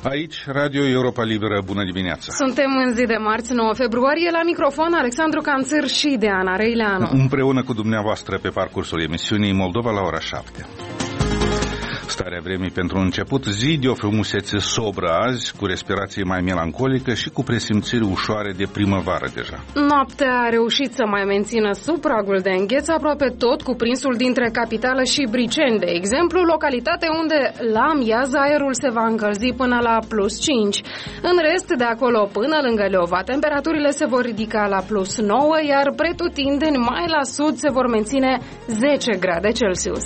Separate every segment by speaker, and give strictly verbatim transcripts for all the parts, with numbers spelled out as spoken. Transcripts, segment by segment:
Speaker 1: Aici, Radio Europa Liberă, bună dimineața!
Speaker 2: Suntem în zi de marți, nouă februarie, la microfon Alexandru Canțir și Deana Reileanu.
Speaker 1: Împreună cu dumneavoastră pe parcursul emisiunii Moldova la ora șapte. Starea vremii pentru început, zi de o frumusețe sobră azi, cu respirație mai melancolică și cu presimțiri ușoare de primăvară deja.
Speaker 2: Noaptea a reușit să mai mențină sub pragul de îngheț aproape tot cuprinsul dintre capitală și Briceni, de exemplu, localitate unde la amiază aerul se va încălzi până la plus cinci. În rest, de acolo până lângă Leova, temperaturile se vor ridica la plus nouă, iar pretutindeni mai la sud se vor menține zece grade Celsius.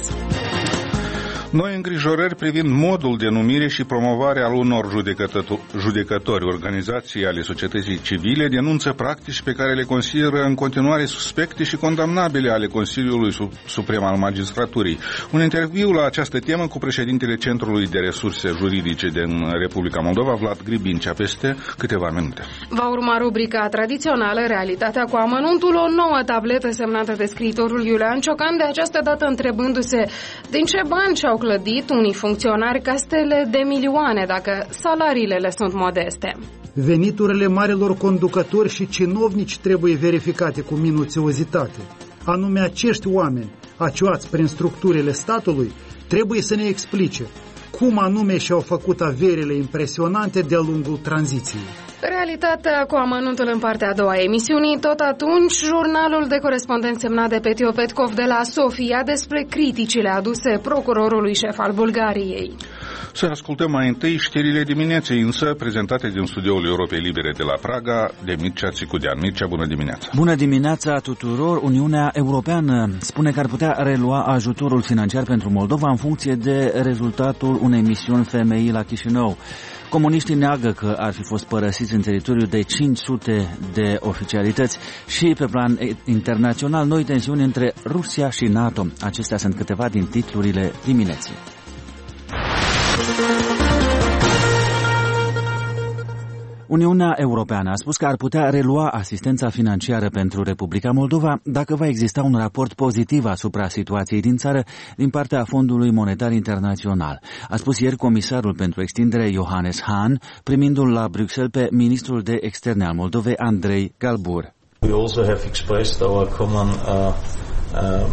Speaker 1: Noi îngrijorări privind modul de numire și promovare al unor judecători. Organizații ale societății civile denunță practici pe care le consideră în continuare suspecte și condamnabile ale Consiliului Suprem al Magistraturii. Un interviu la această temă cu președintele Centrului de Resurse Juridice din Republica Moldova, Vlad Gribincea, peste câteva minute.
Speaker 2: Va urma rubrica tradițională Realitatea cu amănuntul, o nouă tabletă semnată de scriitorul Iulian Ciocan, de această dată întrebându-se din ce bani și-au clădit unii funcționari castele de milioane dacă salariile le sunt modeste.
Speaker 3: Veniturile marilor conducători și cinovnici trebuie verificate cu minuțiozitate. Anume, acești oameni, acioați prin structurile statului, trebuie să ne explice cum anume și-au făcut averile impresionante de-a lungul tranziției.
Speaker 2: Realitatea cu amănuntul în partea a doua emisiunii. Tot atunci, jurnalul de corespondent semnat de Petio Petkov de la Sofia despre criticile aduse procurorului șef al Bulgariei.
Speaker 1: Să ascultăm mai întâi știrile dimineții, însă prezentate din studioul Europei Libere de la Praga de Mircea Țicudean. Mircea, bună dimineața!
Speaker 4: Bună dimineața tuturor! Uniunea Europeană spune că ar putea relua ajutorul financiar pentru Moldova în funcție de rezultatul unei misiuni F M I la Chișinău. Comuniștii neagă că ar fi fost părăsiți în teritoriul de cinci sute de oficialități și pe plan internațional noi tensiuni între Rusia și NATO. Acestea sunt câteva din titlurile dimineții. Uniunea Europeană a spus că ar putea relua asistența financiară pentru Republica Moldova dacă va exista un raport pozitiv asupra situației din țară din partea Fondului Monetar Internațional. A spus ieri comisarul pentru extindere Johannes Hahn, primindu-l la Bruxelles pe ministrul de externe al Moldovei Andrei Galbur.
Speaker 5: We also have expressed our common uh, um...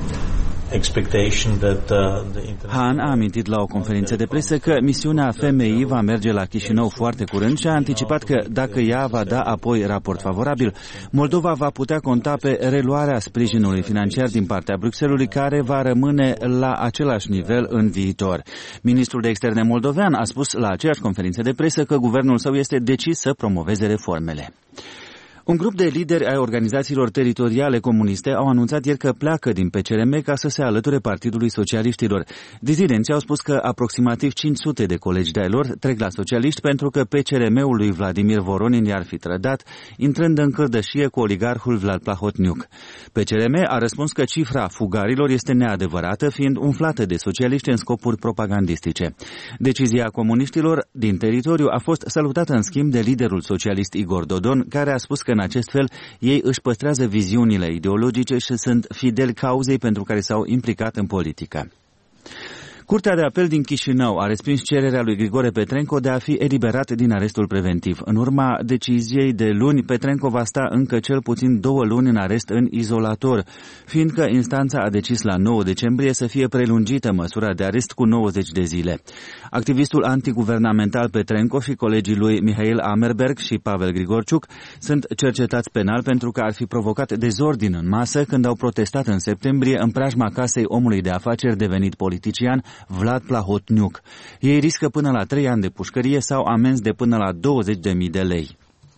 Speaker 4: Han a amintit la o conferință de presă că misiunea F M I va merge la Chișinău foarte curând și a anticipat că dacă ea va da apoi raport favorabil, Moldova va putea conta pe reluarea sprijinului financiar din partea Bruxellesului, care va rămâne la același nivel în viitor. Ministrul de externe moldovean a spus la aceeași conferință de presă că guvernul său este decis să promoveze reformele. Un grup de lideri ai organizațiilor teritoriale comuniste au anunțat ieri că pleacă din P C R M ca să se alăture Partidului Socialiștilor. Dizidenții au spus că aproximativ cinci sute de colegi de-ai lor trec la socialiști pentru că P C R M-ul lui Vladimir Voronin i-ar fi trădat, intrând în cărdășie cu oligarhul Vlad Plahotniuc. P C R M a răspuns că cifra fugarilor este neadevărată, fiind umflată de socialiști în scopuri propagandistice. Decizia comuniștilor din teritoriu a fost salutată în schimb de liderul socialist Igor Dodon, care a spus că în acest fel ei își păstrează viziunile ideologice și sunt fideli cauzei pentru care s-au implicat în politică. Curtea de apel din Chișinău a respins cererea lui Grigore Petrenco de a fi eliberat din arestul preventiv. În urma deciziei de luni, Petrenco va sta încă cel puțin două luni în arest în izolator, fiindcă instanța a decis la nouă decembrie să fie prelungită măsura de arest cu nouăzeci de zile. Activistul antiguvernamental Petrenco și colegii lui Mihail Amerberg și Pavel Grigorciuc sunt cercetați penal pentru că ar fi provocat dezordin în masă când au protestat în septembrie în preajma casei omului de afaceri devenit politician Vlad Plahotniuc. Ei riscă până la trei ani de pușcărie sau amenzi de până la douăzeci de mii de lei.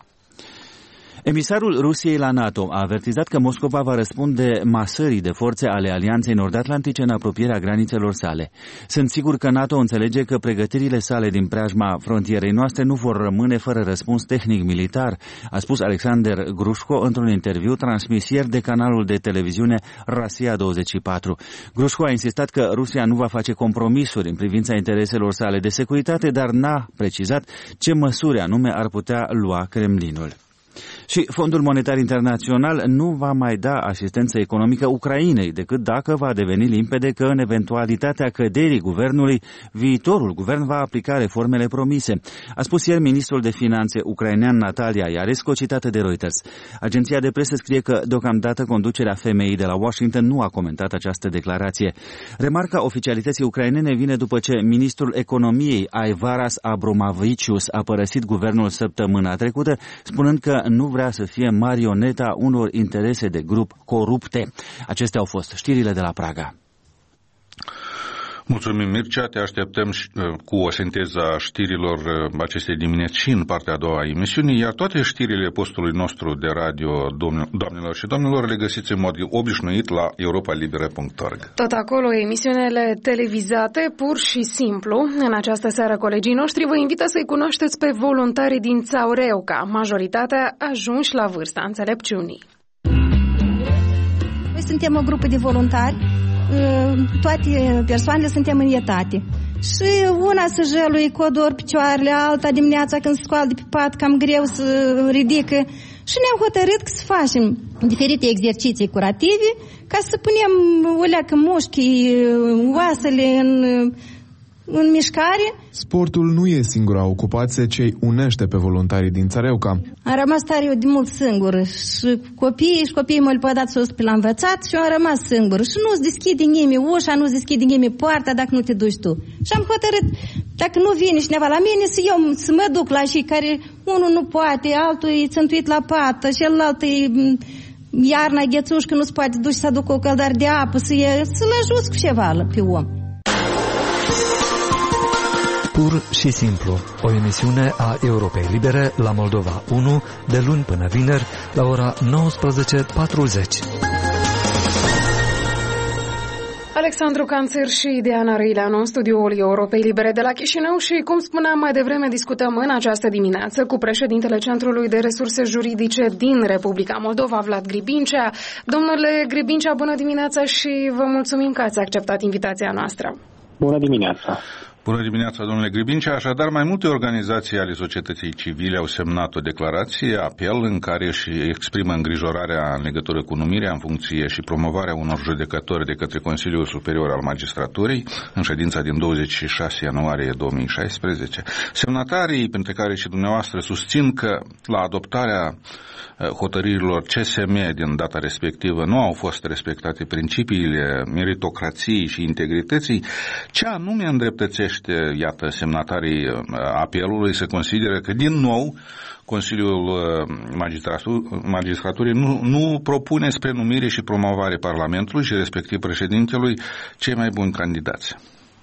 Speaker 4: Emisarul Rusiei la NATO a avertizat că Moscova va răspunde masării de forțe ale Alianței Nord-Atlantice în apropierea granițelor sale. Sunt sigur că NATO înțelege că pregătirile sale din preajma frontierei noastre nu vor rămâne fără răspuns tehnic-militar, a spus Alexander Grușco într-un interviu transmis ieri de canalul de televiziune Rosia douăzeci și patru. Grușco a insistat că Rusia nu va face compromisuri în privința intereselor sale de securitate, dar n-a precizat ce măsuri anume ar putea lua Kremlinul. Și Fondul Monetar Internațional nu va mai da asistență economică Ucrainei, decât dacă va deveni limpede că în eventualitatea căderii guvernului, viitorul guvern va aplica reformele promise. A spus ieri ministrul de finanțe ucrainean Natalia Iarescu, citată de Reuters. Agenția de presă scrie că deocamdată conducerea F M I de la Washington nu a comentat această declarație. Remarca oficialității ucrainene vine după ce ministrul economiei Aivaras Abromavicius a părăsit guvernul săptămâna trecută, spunând că nu vrea să fie marioneta unor interese de grup corupte. Acestea au fost știrile de la Praga.
Speaker 1: Mulțumim, Mircea, te așteptăm cu o sinteză a știrilor acestei dimineți și în partea a doua a emisiunii, iar toate știrile postului nostru de radio, doamnelor și domnilor, le găsiți în mod obișnuit la europa liberă punct org.
Speaker 2: Tot acolo, emisiunile televizate, pur și simplu. În această seară, colegii noștri vă invită să-i cunoașteți pe voluntarii din Țaureuca, majoritatea ajunși la vârsta înțelepciunii.
Speaker 6: Noi suntem o grupă de voluntari. Toate persoanele suntem în etate. Și una să jălui cu odor picioarele, alta dimineața când se scoală de pe pat, cam greu să ridică. Și ne-am hotărât că să facem diferite exerciții curative ca să punem o leacă mușchii, oasele în, în mișcare.
Speaker 7: Sportul nu e singura ocupație ce îi unește pe voluntarii din Țareuca.
Speaker 6: Am rămas tare eu de mult singur și copiii și copiii mă le-au dat sus pe la învățat și eu am rămas singur. Și nu-ți deschide nimeni ușa, nu-ți deschide nimeni poarta dacă nu te duci tu. Și am hotărât, dacă nu vine cineva la mine, să eu să mă duc la cei care unul nu poate, altul e țântuit la pată, celălalt e iarna ghețuș că nu se poate duce să aducă o căldare de apă, să e, să-l ajut cu ceva pe om.
Speaker 8: Pur și simplu, o emisiune a Europei Libere la Moldova unu, de luni până vineri, la ora nouăsprezece patruzeci.
Speaker 2: Alexandru Canțer și Diana Răileanu în studioul Europei Libere de la Chișinău și, cum spuneam mai devreme, discutăm în această dimineață cu președintele Centrului de Resurse Juridice din Republica Moldova, Vlad Gribincea. Domnule Gribincea, bună dimineața și vă mulțumim că ați acceptat invitația noastră.
Speaker 9: Bună dimineața!
Speaker 1: Bună dimineața, domnule Gribincea. Așadar, mai multe organizații ale societății civile au semnat o declarație, apel, în care își exprimă îngrijorarea în legătură cu numirea în funcție și promovarea unor judecători de către Consiliul Superior al Magistraturii în ședința din douăzeci și șase ianuarie două mii șaisprezece. Semnatarii, printre care și dumneavoastră, susțin că la adoptarea hotărârilor C S M din data respectivă nu au fost respectate principiile meritocrației și integrității. Ce anume îndreptățește, iată, semnatarii apelului să consideră că, din nou, Consiliul Magistraturii nu, nu propune spre numire și promovare Parlamentului și respectiv președintelui cei mai buni candidați?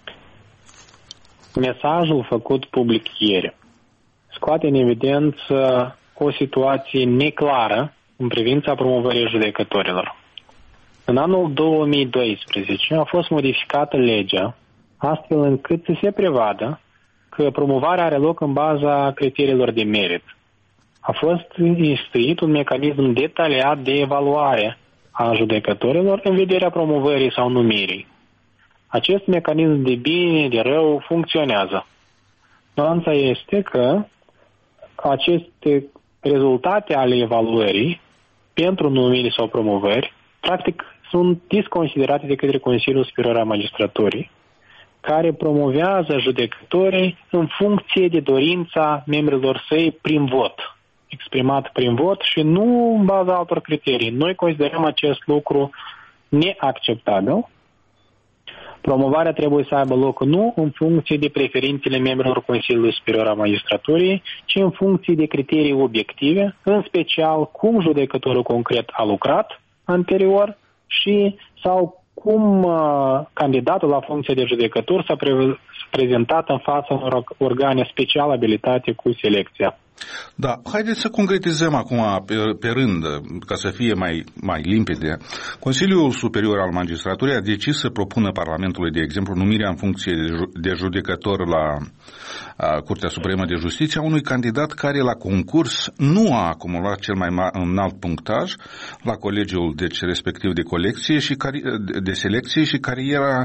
Speaker 9: Mesajul făcut public ieri scoate în evidență o situație neclară în privința promovării judecătorilor. În anul două mii doisprezece a fost modificată legea astfel încât să se prevadă că promovarea are loc în baza criteriilor de merit. A fost instituit un mecanism detaliat de evaluare a judecătorilor în vederea promovării sau numirii. Acest mecanism de bine, de rău, funcționează. Nuanța este că aceste rezultate ale evaluării pentru numiri sau promovări, practic, sunt disconsiderate de către Consiliul Superior al Magistraturii, care promovează judecătorii în funcție de dorința membrilor săi prin vot, exprimat prin vot și nu în baza altor criterii. Noi considerăm acest lucru neacceptabil. Promovarea trebuie să aibă loc nu în funcție de preferințele membrilor Consiliului Superior al Magistraturii, ci în funcție de criterii obiective, în special cum judecătorul concret a lucrat anterior și sau cum uh, candidatul la funcție de judecător s-a pre- prezentat în fața unor organe special abilitate cu selecția.
Speaker 1: Da, haideți să concretizăm acum pe, pe rând, ca să fie mai, mai limpede. Consiliul Superior al Magistraturii a decis să propună Parlamentului, de exemplu, numirea în funcție de, ju- de judecător la a, Curtea Supremă de Justiție a unui candidat care la concurs nu a acumulat cel mai ma- înalt punctaj la colegiul deci, respectiv de colecție și cari- de selecție și cariera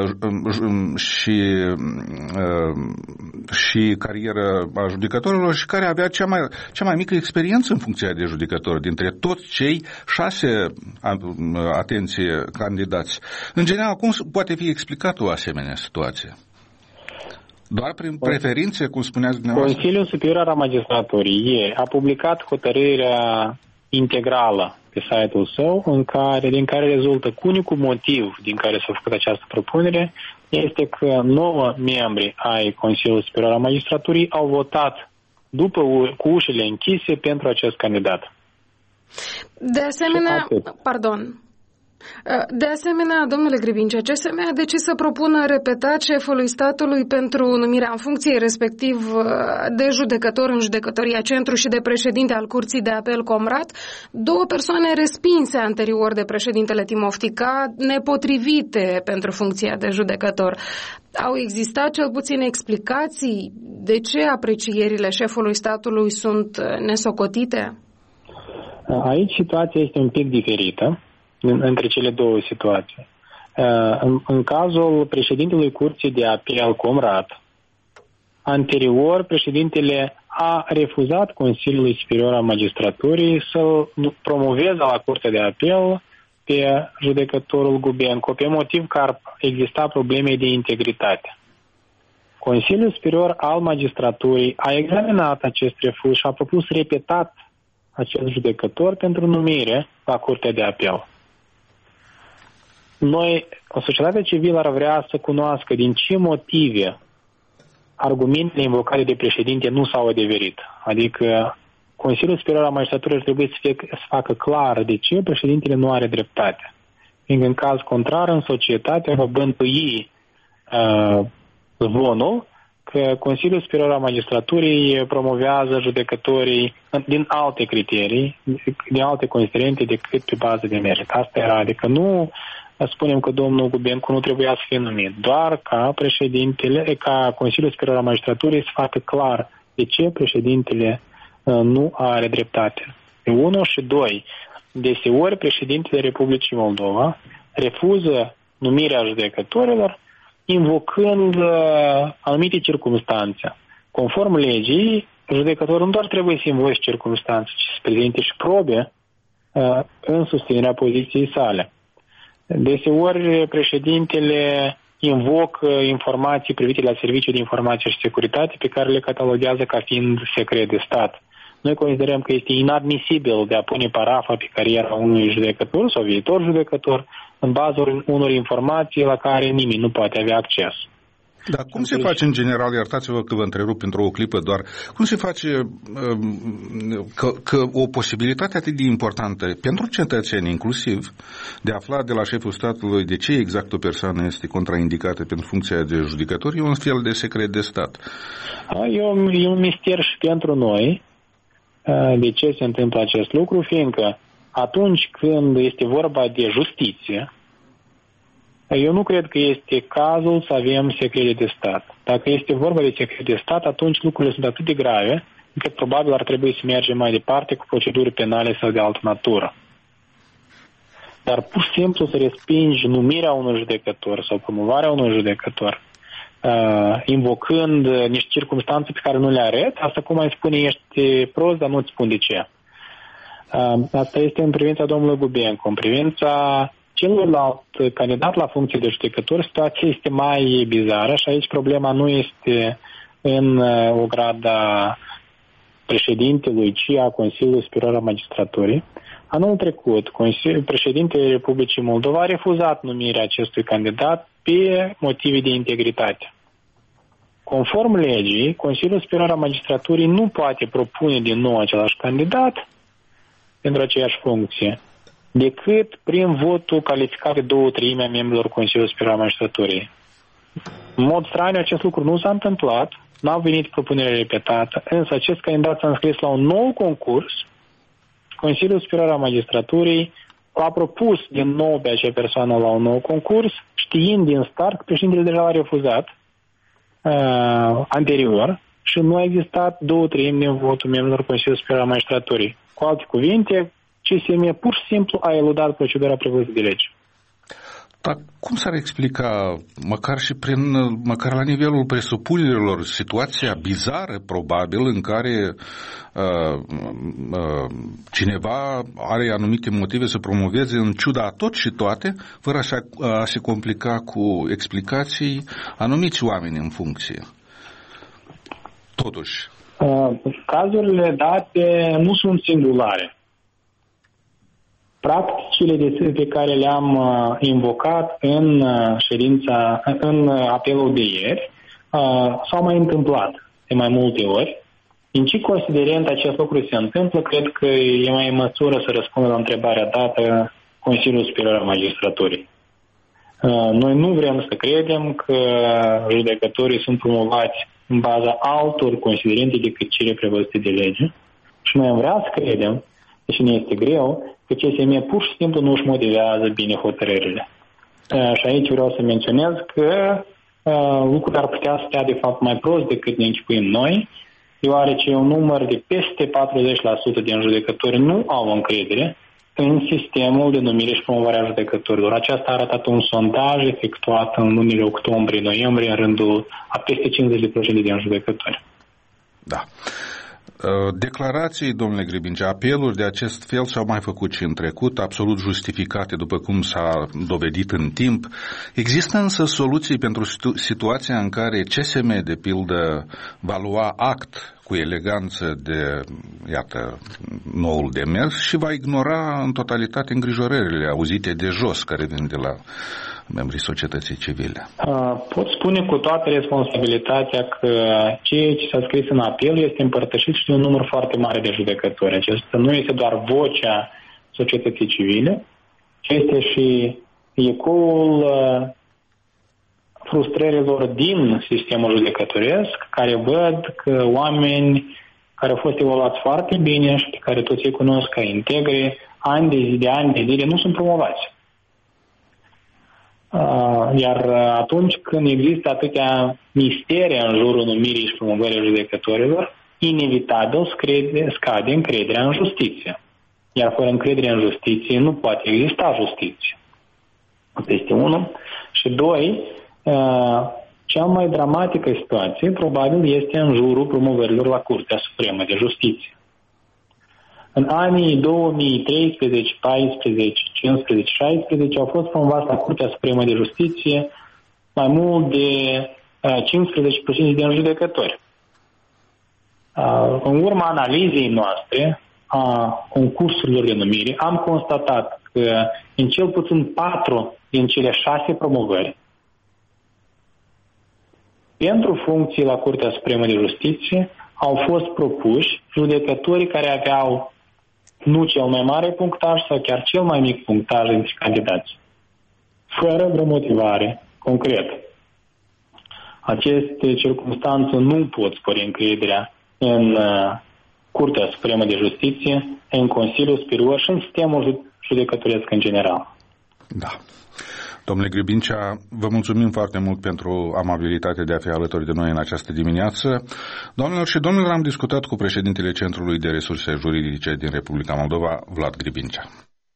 Speaker 1: uh, și, uh, și cariera a judecătorilor și care avea cea mai, cea mai mică experiență în funcția de judecător dintre toți cei șase, atenție, candidați. În general, cum poate fi explicată o asemenea situație? Doar prin preferințe, cum spuneați dumneavoastră?
Speaker 9: Consiliul Superior al Magistraturii a publicat hotărârea integrală pe site-ul său, în care, din care rezultă că unicul motiv din care s-a făcut această propunere este că nouă membri ai Consiliului Superior al Magistraturii au votat după, cu ușile închise pentru acest candidat.
Speaker 2: De asemenea, pardon, de asemenea, domnule Grivincea, C S M a decis să propună repetat șefului statului pentru numirea în funcție, respectiv de judecător în Judecătoria Centru și de președinte al Curții de Apel Comrat, două persoane respinse anterior de președintele Timoftica, nepotrivite pentru funcția de judecător. Au existat cel puțin explicații de ce aprecierile șefului statului sunt nesocotite?
Speaker 9: Aici situația este un pic diferită între cele două situații. În, în cazul președintelui Curții de Apel Comrat, anterior, președintele a refuzat Consiliului Superior al Magistraturii să-l promoveze la Curtea de Apel pe judecătorul Gubenco, pe motiv că ar exista probleme de integritate. Consiliul Superior al Magistraturii a examinat acest refuz și a propus repetat acest judecător pentru numire la Curtea de Apel. Noi, o societate civilă ar vrea să cunoască din ce motive argumentele invocate de președinte nu s-au adeverit. Adică Consiliul Superior al Magistraturii ar trebui să, fie, să facă clar de ce președintele nu are dreptate. Fiindcă în caz contrar, în societate va bântui uh, zvonul că Consiliul Superior al Magistraturii promovează judecătorii din alte criterii, din alte considerente decât pe bază de merit. Asta era, adică nu spunem că domnul Gubenco nu trebuia să fie numit, doar ca președintele, ca Consiliul Superior al Magistraturii să facă clar de ce președintele uh, nu are dreptate. Unu și doi, deseori președintele Republicii Moldova refuză numirea judecătorilor invocând uh, anumite circumstanțe. Conform legii, judecătorul nu doar trebuie să invoce circumstanțe, ci să prezinte și probe uh, în susținerea poziției sale. Deseori președintele invocă informații privite la Serviciul de Informație și Securitate pe care le cataloguează ca fiind secret de stat. Noi considerăm că este inadmisibil de a pune parafa pe cariera unui judecător sau viitor judecător în baza unor informații la care nimeni nu poate avea acces.
Speaker 1: Dar cum se face în general, iertați-vă că vă întrerup pentru o clipă doar, cum se face că, că o posibilitate atât de importantă pentru cetățeni inclusiv de a afla de la șeful statului de ce exact o persoană este contraindicată pentru funcția de judecător e un fel de secret de stat?
Speaker 9: E un, e un mister și pentru noi de ce se întâmplă acest lucru, fiindcă atunci când este vorba de justiție, eu nu cred că este cazul să avem secrete de stat. Dacă este vorba de secrete de stat, atunci lucrurile sunt atât de grave, încât probabil ar trebui să mergem mai departe cu proceduri penale sau de altă natură. Dar pur și simplu să respingi numirea unui judecător sau promovarea unui judecător, uh, invocând niște circunstanțe pe care nu le arăt, asta cum ai spune, ești prost, dar nu-ți spun de ce. Uh, asta este în privința domnului Gubenco. În privința celălalt candidat la funcție de judecător, situația este mai bizară și aici problema nu este în o grada președintelui, ci a Consiliului Superior al Magistraturii. Anul trecut, președintele Republicii Moldova a refuzat numirea acestui candidat pe motive de integritate. Conform legii, Consiliul Superior al Magistraturii nu poate propune din nou același candidat pentru aceeași funcție, decât prin votul calificat de două treimi a membrilor Consiliului Superior al Magistraturii. În mod straniu, acest lucru nu s-a întâmplat, n-au venit propunere repetată, însă acest candidat s-a înscris la un nou concurs. Consiliul Superior al Magistraturii a propus din nou pe acea persoană la un nou concurs, știind din start că președintele deja l-a refuzat uh, anterior și nu a existat două treimi din votul membrilor Consiliului Superior al Magistraturii. Cu alte cuvinte, C S M pur și simplu a eludat procedura prevăzută de lege.
Speaker 1: Dar cum s-ar explica, măcar și prin, măcar la nivelul presupunerilor, situația bizară, probabil, în care uh, uh, cineva are anumite motive să promoveze în ciuda tot și toate, fără a, a se complica cu explicații anumiți oameni în funcție? Totuși.
Speaker 9: Uh, cazurile date nu sunt singulare. Practicile de, pe care le-am uh, invocat în uh, ședința, în uh, apelul de ieri, uh, s-au mai întâmplat de mai multe ori. Din ce considerent acest lucru se întâmplă, cred că e mai în măsură să răspundă la întrebarea dată Consiliul Superior al Magistraturii. Uh, noi nu vrem să credem că judecătorii sunt promovați în baza altor considerente decât cele prevăzute de lege și noi am vrea să credem, deși ne este greu, că C S M pur și simplu nu își motivează bine hotărârile. Și aici vreau să menționez că lucrurile ar putea să stea de fapt mai prost decât ne închipuim noi, deoarece un număr de peste patruzeci la sută din judecători nu au încredere în sistemul de numire și promovare a judecătorilor. Aceasta a arătat un sondaj efectuat în lunile octombrie-noiembrie în rândul a peste cincizeci la sută din judecători.
Speaker 1: Da. Declarații, domnule Gribincea, apeluri de acest fel s-au mai făcut și în trecut, absolut justificate, după cum s-a dovedit în timp. Există însă soluții pentru situ- situația în care C S M, de pildă, va lua act cu eleganță de, iată, noul demers și va ignora în totalitate îngrijorările auzite de jos, care vin de la membrii societății civile.
Speaker 9: Pot spune cu toată responsabilitatea că ceea ce s-a scris în apel este împărtășit și de un număr foarte mare de judecători. Acesta nu este doar vocea societății civile, ci este și ecoul frustrărilor din sistemul judecătoresc, care văd că oameni care au fost evaluați foarte bine și pe care toți îi cunosc ca integri, ani de zi, de ani de zile, nu sunt promovați. Iar atunci când există atâtea mistere în jurul numirii și promovării judecătorilor, inevitabil scade, scade încrederea în justiție. Iar fără încredere în justiție nu poate exista justiție. Asta este unul. Și doi, cea mai dramatică situație probabil este în jurul promovărilor la Curtea Supremă de Justiție. În anii două mii treisprezece, paisprezece, cincisprezece, șaisprezece au fost promovați la Curtea Supremă de Justiție mai mult de cincisprezece la sută din judecători. În urma analizei noastre a concursurilor de numire, am constatat că în cel puțin patru din cele șase promovări pentru funcții la Curtea Supremă de Justiție au fost propuși judecătorii care aveau nu cel mai mare punctaj sau chiar cel mai mic punctaj dintre candidați, fără vreo motivare concretă. Aceste circunstanțe nu pot spori încrederea în uh, Curtea Supremă de Justiție, în Consiliul Superior și în sistemul judecătoresc în general.
Speaker 1: Da. Domnule Gribincea, vă mulțumim foarte mult pentru amabilitatea de a fi alături de noi în această dimineață. Doamnelor și domnilor, am discutat cu președintele Centrului de Resurse Juridice din Republica Moldova, Vlad Gribincea.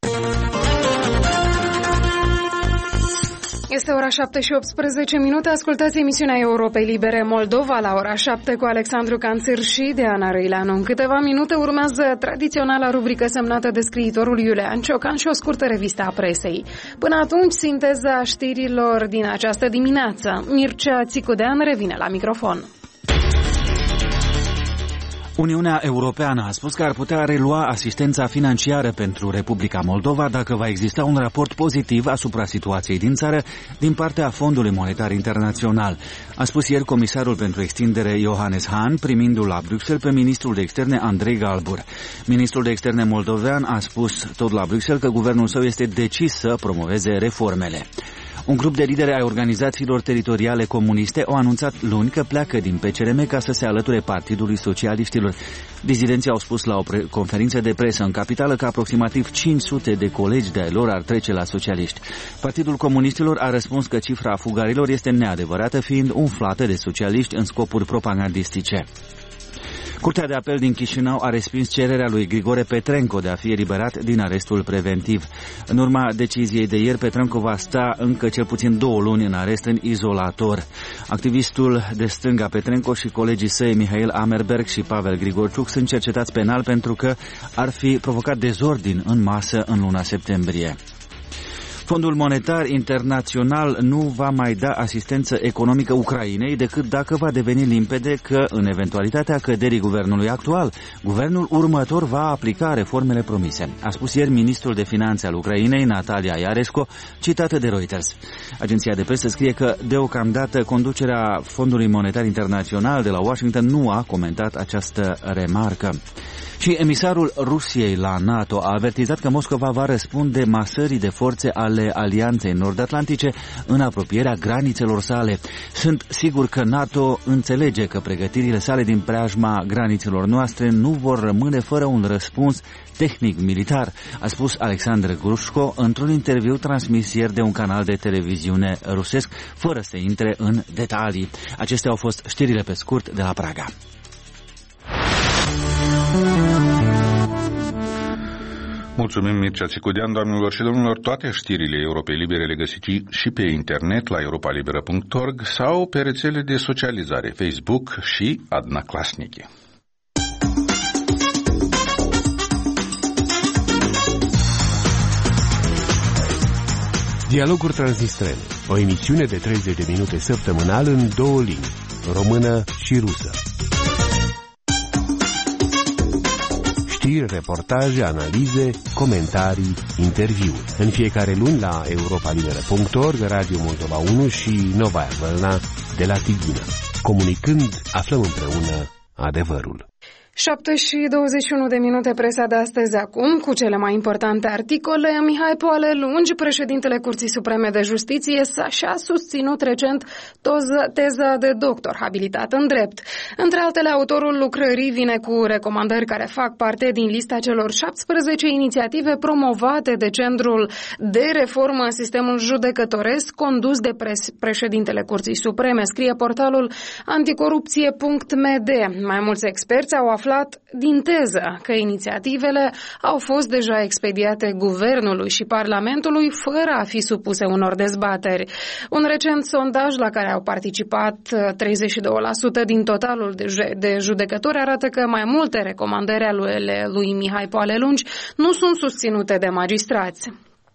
Speaker 2: Este ora șapte și optsprezece minute. Ascultați emisiunea Europei Libere Moldova la ora șapte cu Alexandru Canțir și Diana Răileanu. În câteva minute urmează tradiționala rubrică semnată de scriitorul Iulian Ciocan și o scurtă revistă a presei. Până atunci, sinteza știrilor din această dimineață. Mircea Țicudean revine la microfon.
Speaker 4: Uniunea Europeană a spus că ar putea relua asistența financiară pentru Republica Moldova dacă va exista un raport pozitiv asupra situației din țară din partea Fondului Monetar Internațional. A spus ieri comisarul pentru extindere Johannes Hahn, primindu-l la Bruxelles pe ministrul de externe Andrei Galbur. Ministrul de externe moldovean a spus tot la Bruxelles că guvernul său este decis să promoveze reformele. Un grup de lideri ai organizațiilor teritoriale comuniste au anunțat luni că pleacă din P C R M ca să se alăture Partidului Socialiștilor. Dizidenții au spus la o conferință de presă în capitală că aproximativ cinci sute de colegi de-ai lor ar trece la socialiști. Partidul Comunistilor a răspuns că cifra fugarilor este neadevărată, fiind umflată de socialiști în scopuri propagandistice. Curtea de apel din Chișinău a respins cererea lui Grigore Petrenco de a fi eliberat din arestul preventiv. În urma deciziei de ieri, Petrenco va sta încă cel puțin două luni în arest în izolator. Activistul de stânga Petrenco și colegii săi Mihail Amerberg și Pavel Grigorciuc sunt cercetați penal pentru că ar fi provocat dezordin în masă în luna septembrie. Fondul Monetar Internațional nu va mai da asistență economică Ucrainei decât dacă va deveni limpede că, în eventualitatea căderii guvernului actual, guvernul următor va aplica reformele promise, a spus ieri ministrul de finanțe al Ucrainei, Natalia Iaresco, citată de Reuters. Agenția de presă scrie că, deocamdată, conducerea Fondului Monetar Internațional de la Washington nu a comentat această remarcă. Și emisarul Rusiei la NATO a avertizat că Moscova va răspunde masării de forțe ale Alianței Nord-Atlantice în apropierea granițelor sale. Sunt sigur că NATO înțelege că pregătirile sale din preajma granițelor noastre nu vor rămâne fără un răspuns tehnic-militar, a spus Alexandru Grușco într-un interviu transmis ieri de un canal de televiziune rusesc, fără să intre în detalii. Acestea au fost știrile pe scurt de la Praga.
Speaker 1: Mulțumim, Mircea Țicudean, doamnelor și domnilor. Toate știrile Europei Libere le găsiți și pe internet la europa liberă punct org sau pe rețele de socializare Facebook și Adna Klasnici.
Speaker 10: Dialoguri Transnistrene, o emisiune de treizeci de minute săptămânal în două limbi, română și rusă. Știri, reportaje, analize, comentarii, interviuri. În fiecare luni la europa liberă punct org, Radio Moldova unu și Novaya Vălna de la Tighina. Comunicând, aflăm împreună adevărul.
Speaker 2: șapte și douăzeci și unu de minute, presa de astăzi acum, cu cele mai importante articole. Mihai Poale Lungi, președintele Curții Supreme de Justiție, și-a susținut recent teza de doctor habilitat în drept. Între altele, autorul lucrării vine cu recomandări care fac parte din lista celor șaptesprezece inițiative promovate de Centrul de Reformă în Sistemul Judecătoresc, condus de președintele Curții Supreme, scrie portalul anticorupție punct m d. Mai mulți experți au aflat din teză că inițiativele au fost deja expediate guvernului și Parlamentului fără a fi supuse unor dezbateri. Un recent sondaj la care au participat treizeci și doi la sută din totalul de judecători arată că mai multe recomandări ale lui Mihai Poale Lungi nu sunt susținute de magistrați.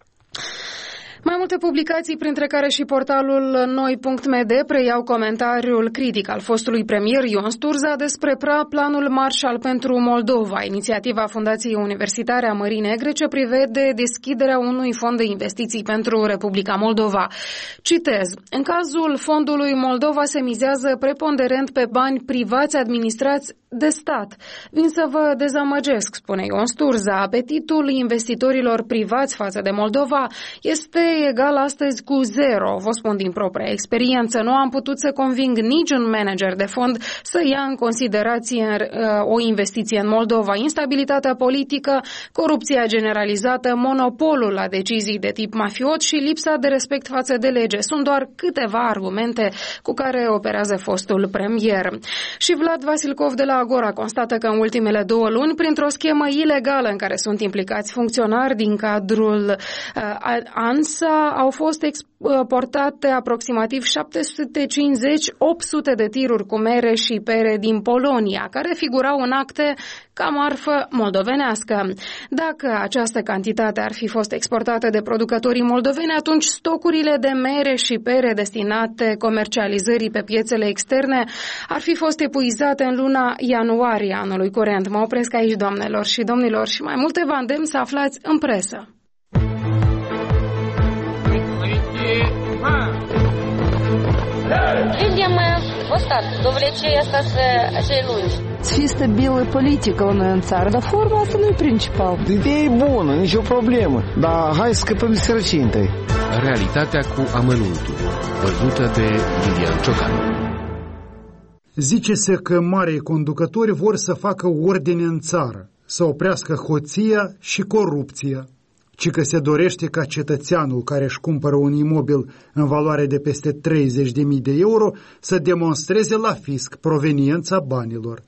Speaker 2: Mai multe publicații, printre care și portalul noi punct m d, preiau comentariul critic al fostului premier Ion Sturza despre planul Marshall pentru Moldova, inițiativa Fundației Universitare a Mării Negre ce prevede deschiderea unui fond de investiții pentru Republica Moldova. Citez: în cazul fondului Moldova se mizează preponderent pe bani privați administrați de stat. Vin să vă dezamăgesc, spune Ion Sturza. Apetitul investitorilor privați față de Moldova este egal astăzi cu zero. Vă spun din propria experiență. Nu am putut să conving niciun manager de fond să ia în considerație o investiție în Moldova. Instabilitatea politică, corupția generalizată, monopolul la decizii de tip mafiot și lipsa de respect față de lege sunt doar câteva argumente cu care operează fostul premier. Și Vlad Vasilcov de la Agora constată că în ultimele două luni, printr-o schemă ilegală în care sunt implicați funcționari din cadrul uh, ANSA, au fost exportate aproximativ șapte sute cincizeci - opt sute de tiruri cu mere și pere din Polonia, care figurau în acte ca marfă moldovenească. Dacă această cantitate ar fi fost exportată de producătorii moldoveni, atunci stocurile de mere și pere destinate comercializării pe piețele externe ar fi fost epuizate în luna ianuarie anului curent. Mă opresc aici, doamnelor și domnilor, și mai multe vă îndemn să aflați în presă.
Speaker 11: Людям вот так, до влечения остаться acei lungi.
Speaker 12: Fi stabilă politică la noi în țară, dar forma asta nu e principal.
Speaker 13: Ideea e bună, nicio problemă, dar hai să scăpăm de sărăcie întâi.
Speaker 10: Realitatea cu amănuntul, văzută de Lilian Ciocan.
Speaker 3: Zice-se că marii conducători vor să facă ordine în țară, să oprească hoția și corupția, ci că se dorește ca cetățeanul care își cumpără un imobil în valoare de peste treizeci de mii de euro să demonstreze la fisc proveniența banilor.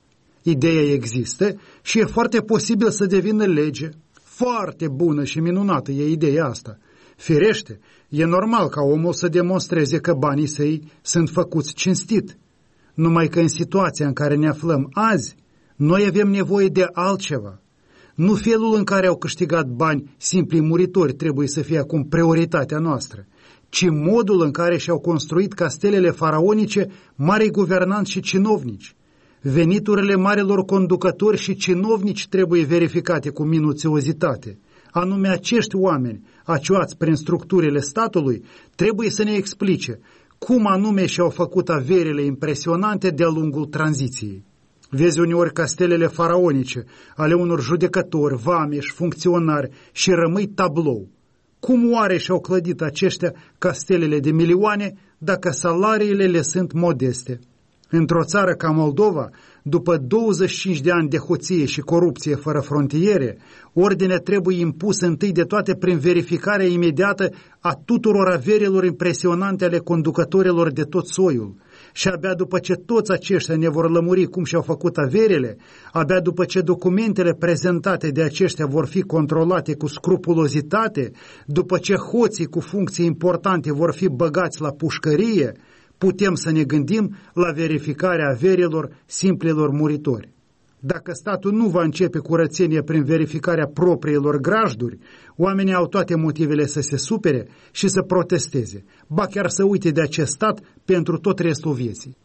Speaker 3: Ideea există și e foarte posibil să devină lege. Foarte bună și minunată e ideea asta. Firește, e normal ca omul să demonstreze că banii săi sunt făcuți cinstit. Numai că în situația în care ne aflăm azi, noi avem nevoie de altceva. Nu felul în care au câștigat bani simplii muritori trebuie să fie acum prioritatea noastră, ci modul în care și-au construit castelele faraonice marii guvernanți și cinovnici. Veniturile marilor conducători și cinovnici trebuie verificate cu minuțiozitate. Anume acești oameni, aciuați prin structurile statului, trebuie să ne explice cum anume și-au făcut averile impresionante de-a lungul tranziției. Vezi uneori castelele faraonice ale unor judecători, vameși, funcționari și rămâi tablou. Cum oare și-au clădit aceștia castelele de milioane dacă salariile le sunt modeste? Într-o țară ca Moldova, după douăzeci și cinci de ani de hoție și corupție fără frontiere, ordinea trebuie impusă întâi de toate prin verificarea imediată a tuturor averilor impresionante ale conducătorilor de tot soiul. Și abia după ce toți aceștia ne vor lămuri cum și-au făcut averile, abia după ce documentele prezentate de aceștia vor fi controlate cu scrupulozitate, după ce hoții cu funcții importante vor fi băgați la pușcărie, putem să ne gândim la verificarea averilor simplilor muritori. Dacă statul nu va începe curățenie prin verificarea propriilor grajduri, oamenii au toate motivele să se supere și să protesteze, ba chiar să uite de acest stat pentru tot restul vieții.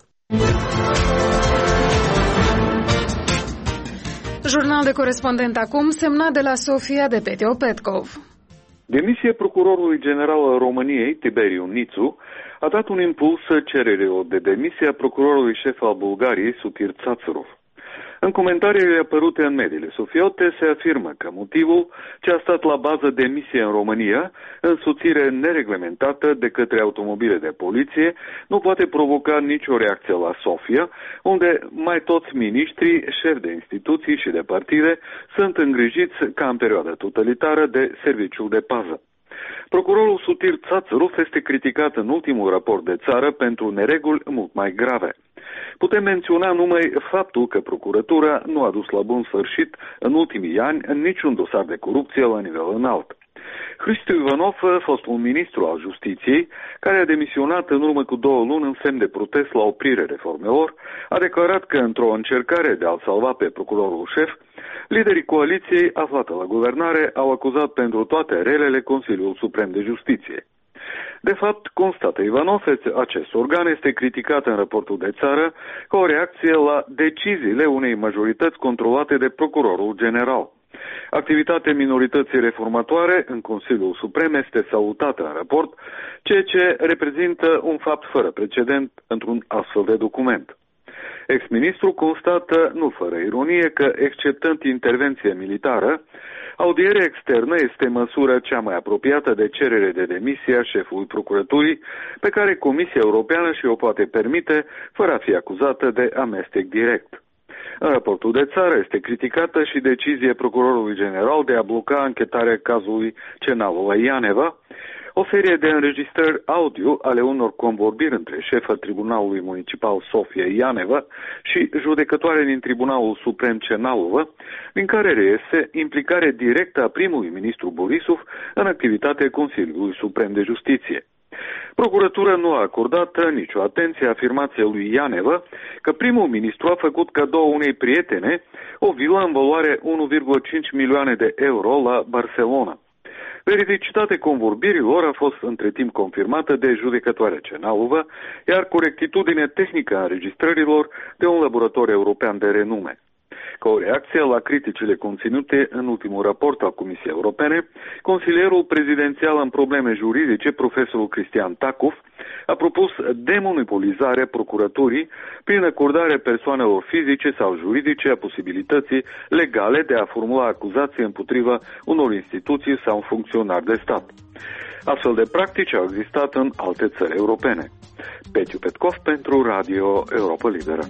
Speaker 2: Jurnal de corespondent acum, semnat de la Sofia de Peteo Petkov.
Speaker 14: Demisia procurorului general al României, Tiberiu Nițu, a dat un impuls cererilor de demisie a procurorului șef al Bulgariei, Sutir Țațărov. În comentariile apărute în mediile sofiote se afirmă că motivul ce a stat la bază demisiei în România, însoțire nereglementată de către automobile de poliție, nu poate provoca nicio reacție la Sofia, unde mai toți miniștrii, șefi de instituții și de partide sunt îngrijiți ca în perioada totalitară de serviciul de pază. Procurorul Sutir Țațărov este criticat în ultimul raport de țară pentru nereguli mult mai grave. Putem menționa numai faptul că procuratura nu a dus la bun sfârșit în ultimii ani niciun dosar de corupție la nivel înalt. Hristu Ivanov, fost un ministru al justiției, care a demisionat în urmă cu două luni în semn de protest la oprirea reformelor, a declarat că într-o încercare de a-l salva pe procurorul șef, liderii coaliției aflată la guvernare au acuzat pentru toate relele Consiliul Suprem de Justiție. De fapt, constată Ivanov, acest organ este criticat în raportul de țară ca o reacție la deciziile unei majorități controlate de procurorul general. Activitatea minorității reformatoare în Consiliul Suprem este salutată în raport, ceea ce reprezintă un fapt fără precedent într-un astfel de document. Ex-ministru constată, nu fără ironie, că, exceptând intervenție militară, audierea externă este măsura cea mai apropiată de cerere de demisie a șefului procuraturii, pe care Comisia Europeană și o poate permite, fără a fi acuzată de amestec direct. În raportul de țară este criticată și decizia procurorului general de a bloca anchetarea cazului Cenalova-Ianeva, o serie de înregistrări audio ale unor convorbiri între șefa Tribunalului Municipal Sofia Ianeva și judecătoare din Tribunalul Suprem Cenalova, din care reiese implicare directă a primului ministru Borisov în activitatea Consiliului Suprem de Justiție. Procuratura nu a acordat nicio atenție afirmației lui Ianeva că primul ministru a făcut cadou unei prietene o vilă în valoare unu virgulă cinci milioane de euro la Barcelona. Veridicitatea convorbirilor a fost între timp confirmată de judecătoarea Cenalova, iar corectitudinea tehnică a înregistrărilor de un laborator european de renume. Ca o reacție la criticile conținute în ultimul raport al Comisiei Europene, consilierul prezidențial în probleme juridice, profesorul Cristian Tacov, a propus demonopolizarea procuraturii prin acordarea persoanelor fizice sau juridice a posibilității legale de a formula acuzații împotriva unor instituții sau funcționari de stat. Astfel de practici au existat în alte țări europene. Peteo Petkov pentru Radio Europa Liberă.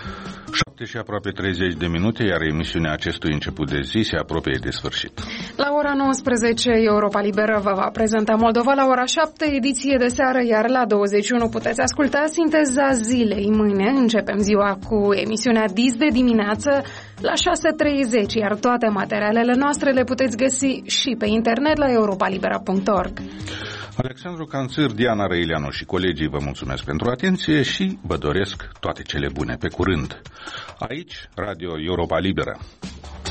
Speaker 1: șapte și aproape treizeci de minute, iar emisiunea acestui început de zi se apropie de sfârșit.
Speaker 2: La ora nouăsprezece, Europa Liberă vă va prezenta Moldova la ora șapte, ediție de seară, iar la douăzeci și unu puteți asculta sinteza zilei. Mâine începem ziua cu emisiunea D I S de dimineață la șase treizeci, iar toate materialele noastre le puteți găsi și pe internet la europa libera punct org.
Speaker 1: Alexandru Canțir, Diana Răileanu și colegii vă mulțumesc pentru atenție și vă doresc toate cele bune. Pe curând! Aici, Radio Europa Liberă.